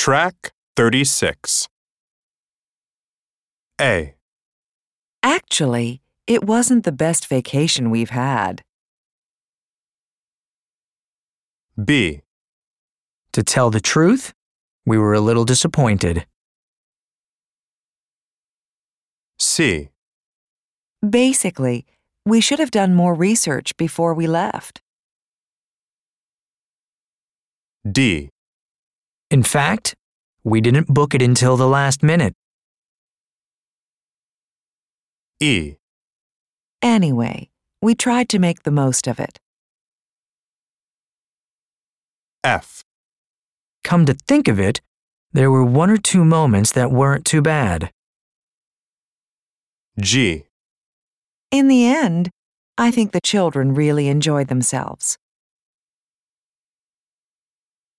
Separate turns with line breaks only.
Track 36. A,
Actually, it wasn't the best vacation we've had.
B,
To tell the truth, we were a little disappointed.
C,
Basically, we should have done more research before we left.
D,
In fact, we didn't book it until the last minute.
E,
Anyway, we tried to make the most of it.
F,
Come to think of it, there were one or two moments that weren't too bad.
G,
In the end, I think the children really enjoyed themselves.